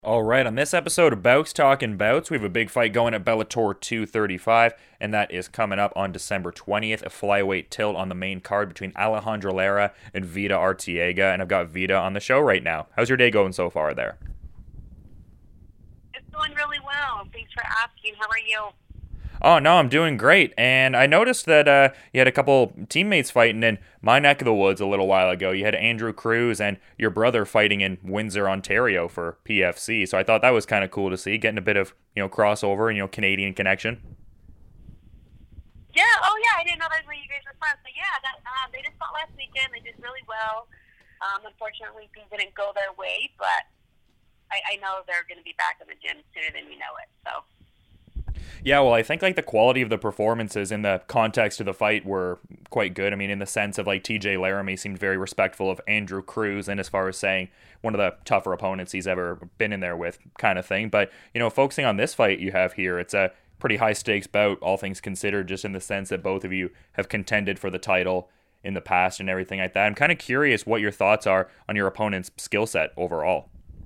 All right, on this episode of Bouts Talking Bouts, we have a big fight going at Bellator 235, and that is coming up on December 20th, a flyweight tilt on the main card between Alejandro Lara and Vida Arteaga, and I've got Vida on the show right now. How's your day going so far there? It's going really well. Thanks for asking. How are you? Oh, no, I'm doing great, and I noticed that you had a couple teammates fighting in my neck of the woods a little while ago. You had Andrew Cruz and your brother fighting in Windsor, Ontario for PFC, so I thought that was kind of cool to see, getting a bit of, crossover and, Canadian connection. Yeah. Oh, yeah. I didn't know that's where you guys were from. So yeah, that they just fought last weekend. They did really well. Unfortunately, things didn't go their way, but I know they're going to be back in the gym sooner than we know it. So. Yeah, well, I think like the quality of the performances in the context of the fight were quite good. I mean, in the sense of like TJ Laramie seemed very respectful of Andrew Cruz, and as far as saying one of the tougher opponents he's ever been in there with, kind of thing. But focusing on this fight you have here, it's a pretty high stakes bout, all things considered, just in the sense that both of you have contended for the title in the past and everything like that. I'm kind of curious what your thoughts are on your opponent's skill set overall.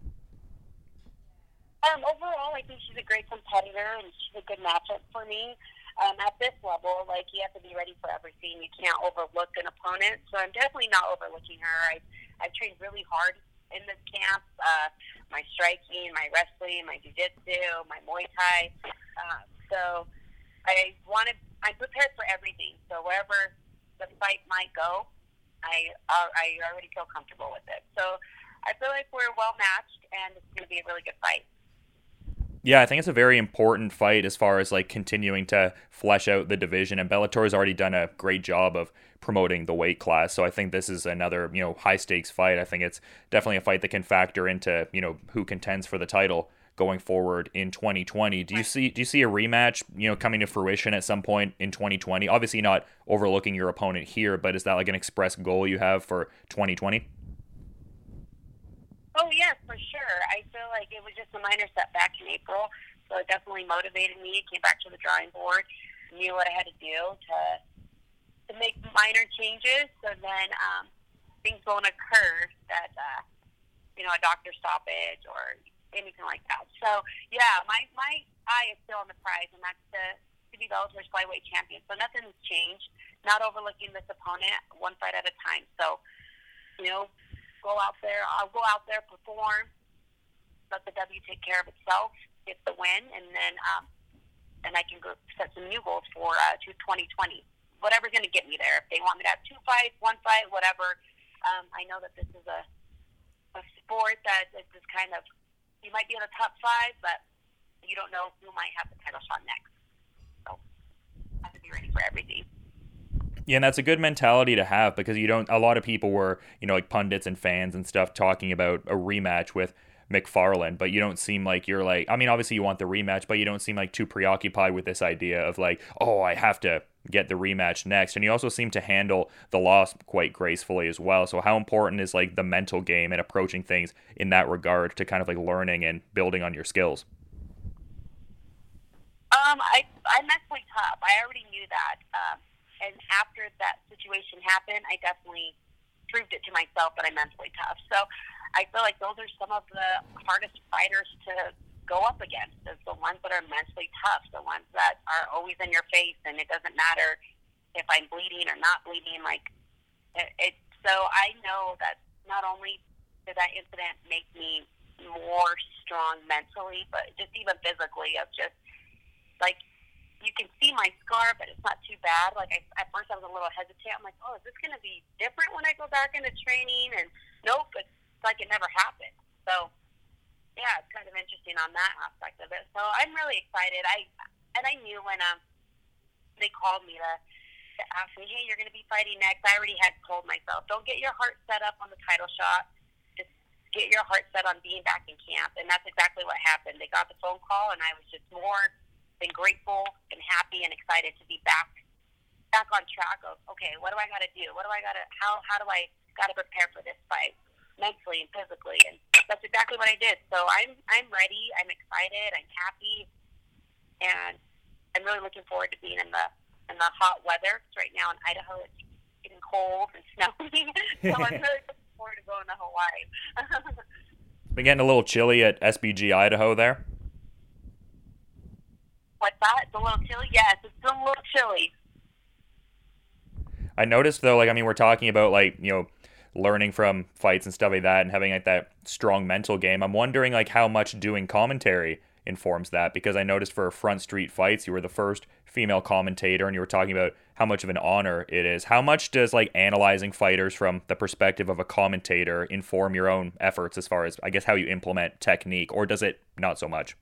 Overall, I think she's a great competitor and she's a good matchup for me. At this level, like you have to be ready for everything. You can't overlook an opponent, so I'm definitely not overlooking her. I've trained really hard in this camp. My striking, my wrestling, my jiu-jitsu, my Muay Thai. So I'm prepared for everything. So wherever the fight might go, I already feel comfortable with it. So I feel like we're well matched, and it's going to be a really good fight. Yeah, I think it's a very important fight as far as like continuing to flesh out the division, and Bellator's already done a great job of promoting the weight class. So I think this is another, high stakes fight. I think it's definitely a fight that can factor into, who contends for the title going forward in 2020. Do you see a rematch, coming to fruition at some point in 2020? Obviously not overlooking your opponent here, but is that like an express goal you have for 2020? Oh, yes, for sure. I feel like it was just a minor setback in April, so it definitely motivated me. Came back to the drawing board, knew what I had to do to make minor changes, so then things won't occur that, a doctor stoppage or anything like that. So, yeah, my eye is still on the prize, and that's to be Bellator's flyweight champion. So nothing's changed. Not overlooking this opponent one fight at a time. So, go out there. I'll go out there, perform, let the W take care of itself, get the win, and then I can go set some new goals for 2020. Whatever's going to get me there. If they want me to have two fights, one fight, whatever. I know that this is a sport that is just kind of, you might be in the top five, but you don't know who might have the title shot next. So I have to be ready for everything. Yeah, and that's a good mentality to have because you don't. A lot of people were, like pundits and fans and stuff, talking about a rematch with McFarland, but you don't seem like you're like. I mean, obviously you want the rematch, but you don't seem like too preoccupied with this idea of like, oh, I have to get the rematch next. And you also seem to handle the loss quite gracefully as well. So how important is like the mental game and approaching things in that regard to kind of like learning and building on your skills? I'm mentally tough. I already knew that. And after that situation happened, I definitely proved it to myself that I'm mentally tough. So I feel like those are some of the hardest fighters to go up against, is the ones that are mentally tough, the ones that are always in your face, and it doesn't matter if I'm bleeding or not bleeding. So I know that not only did that incident make me more strong mentally, but just even physically, of just like, you can see my scar, but it's not too bad. Like, at first I was a little hesitant. I'm like, oh, is this going to be different when I go back into training? And nope, it's like it never happened. So, yeah, it's kind of interesting on that aspect of it. So I'm really excited. I knew when they called me to ask me, hey, you're going to be fighting next. I already had told myself, don't get your heart set up on the title shot. Just get your heart set on being back in camp. And that's exactly what happened. They got the phone call, and I was just more been grateful and happy and excited to be back on track of, okay, what do I got to do? What do I got to, how do I got to prepare for this fight mentally and physically? And that's exactly what I did. So I'm ready. I'm excited. I'm happy. And I'm really looking forward to being in the hot weather. 'Cause right now in Idaho, it's getting cold and snowing. So I'm really looking forward to going to Hawaii. Been getting a little chilly at SBG Idaho there. What's that? It's a little chilly? Yes, it's still a little chilly. I noticed though, like I mean, we're talking about like learning from fights and stuff like that, and having like that strong mental game. I'm wondering like how much doing commentary informs that, because I noticed for Front Street Fights, you were the first female commentator, and you were talking about how much of an honor it is. How much does like analyzing fighters from the perspective of a commentator inform your own efforts as far as I guess how you implement technique, or does it not so much?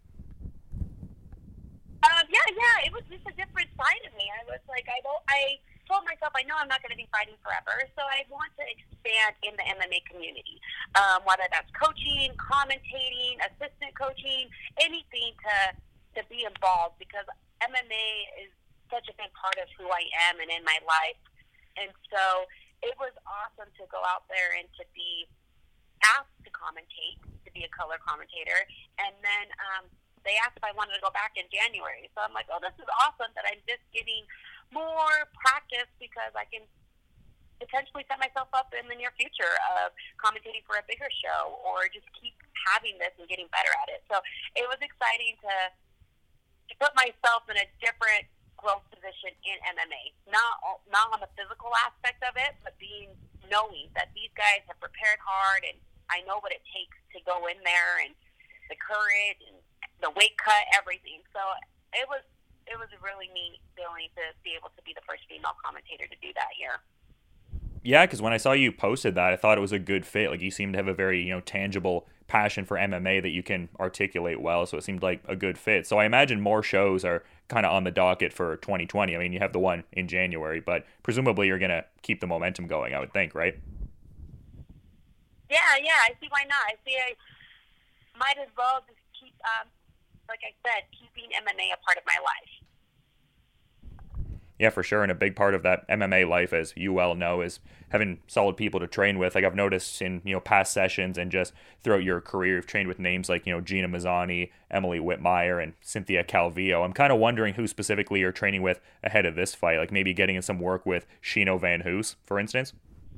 Yeah, it was just a different side of me. I was like, I told myself, I know I'm not going to be fighting forever, so I want to expand in the MMA community. Whether that's coaching, commentating, assistant coaching, anything to be involved, because MMA is such a big part of who I am and in my life. And so it was awesome to go out there and to be asked to commentate, to be a color commentator, and then they asked if I wanted to go back in January. So I'm like, oh, this is awesome that I'm just getting more practice, because I can potentially set myself up in the near future of commentating for a bigger show, or just keep having this and getting better at it. So it was exciting to put myself in a different growth position in MMA. Not on the physical aspect of it, but knowing that these guys have prepared hard, and I know what it takes to go in there, and the courage and the weight cut, everything. So it was a really neat feeling to be able to be the first female commentator to do that here. Yeah, because when I saw you posted that, I thought it was a good fit. Like you seem to have a very tangible passion for MMA that you can articulate well, so it seemed like a good fit. So I imagine more shows are kind of on the docket for 2020. I mean, you have the one in January, but presumably you're going to keep the momentum going, I would think, right? Yeah, I see why not. I might as well just keep, like I said, keeping MMA a part of my life. Yeah, for sure. And a big part of that MMA life, as you well know, is having solid people to train with. Like I've noticed in past sessions and just throughout your career, you've trained with names like Gina Mazzani, Emily Whitmire, and Cynthia Calvillo. I'm kind of wondering who specifically you're training with ahead of this fight. Like maybe getting in some work with Shino Van Hoos, for instance.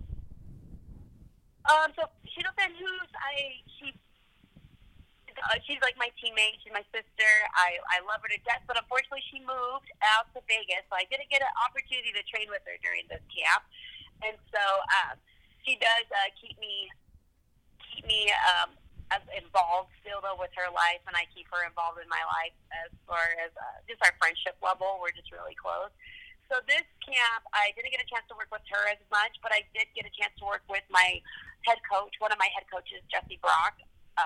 So Shino Van Hoos, she's like my teammate. She's my sister. I love her to death, but unfortunately she moved out to Vegas, so I didn't get an opportunity to train with her during this camp. And so she does keep me as involved still though with her life, and I keep her involved in my life as far as just our friendship level. We're just really close. So this camp, I didn't get a chance to work with her as much, but I did get a chance to work with my head coach, one of my head coaches, Jesse Brock.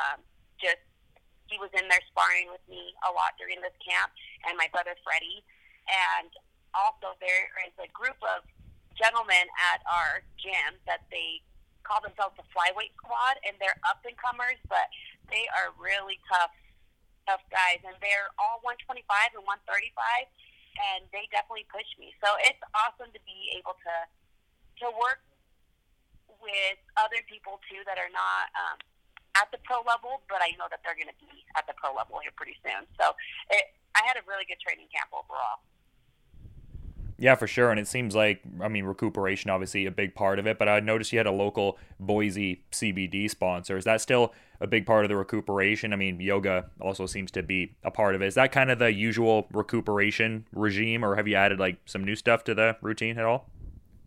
He was in there sparring with me a lot during this camp, and my brother Freddie. And also there is a group of gentlemen at our gym that they call themselves the Flyweight Squad, and they're up-and-comers, but they are really tough guys. And they're all 125 and 135, and they definitely push me. So it's awesome to be able to work with other people, too, that are not at the pro level, but I know that they're going to be at the pro level here pretty soon. So I had a really good training camp overall. Yeah, for sure. And it seems like, I mean, recuperation, obviously a big part of it, but I noticed you had a local Boise CBD sponsor. Is that still a big part of the recuperation? I mean, yoga also seems to be a part of it. Is that kind of the usual recuperation regime, or have you added like some new stuff to the routine at all?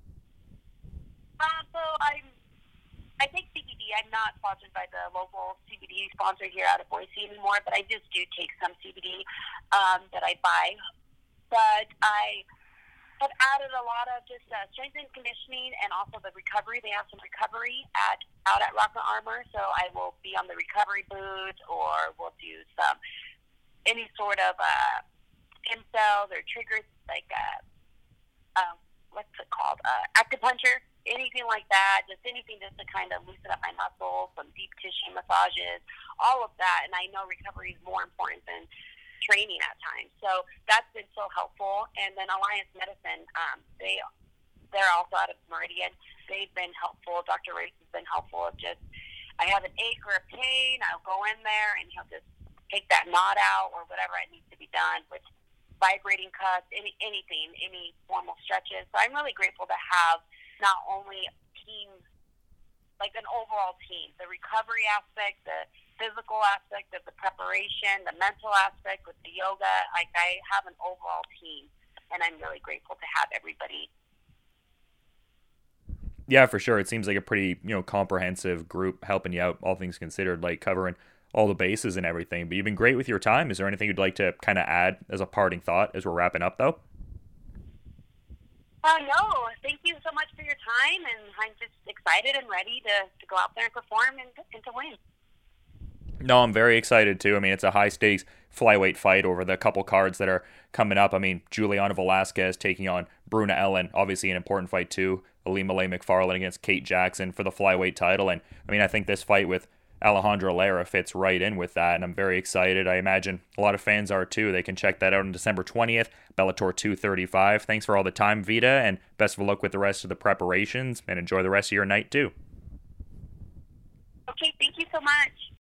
So I take CBD. I'm not sponsored by the local CBD sponsor here out of Boise anymore, but I just do take some CBD that I buy. But I have added a lot of just strength and conditioning, and also the recovery. They have some recovery out at Rocket Armor, so I will be on the recovery booth, or we'll do any sort of stem cells or triggers, like what's it called, acupuncture, anything like that, just anything just to kind of loosen up my muscles, some deep tissue massages, all of that. And I know recovery is more important than training at times. So that's been so helpful. And then Alliance Medicine, they're also out of Meridian. They've been helpful. Dr. Race has been helpful. Just, I have an ache or a pain, I'll go in there and he'll just take that knot out or whatever it needs to be done with vibrating cuts, anything, any formal stretches. So I'm really grateful to have not only teams, like an overall team, the recovery aspect, the physical aspect of the preparation, the mental aspect with the yoga. Like, I have an overall team, and I'm really grateful to have everybody. Yeah, for sure. It seems like a pretty, comprehensive group helping you out, all things considered, like covering all the bases and everything. But you've been great with your time. Is there anything you'd like to kind of add as a parting thought as we're wrapping up, though? No, thank you so much for your time, and I'm just excited and ready to go out there and perform and to win. No, I'm very excited too. I mean, it's a high stakes flyweight fight over the couple cards that are coming up. I mean, Juliana Velasquez taking on Bruna Ellen, obviously an important fight too. Alima Lay McFarland against Kate Jackson for the flyweight title. And I mean, I think this fight with Alejandra Lara fits right in with that, and I'm very excited. I imagine a lot of fans are too. They can check that out on December 20th, Bellator 235. Thanks for all the time, Vita, and best of luck with the rest of the preparations, and enjoy the rest of your night too. Okay, thank you so much.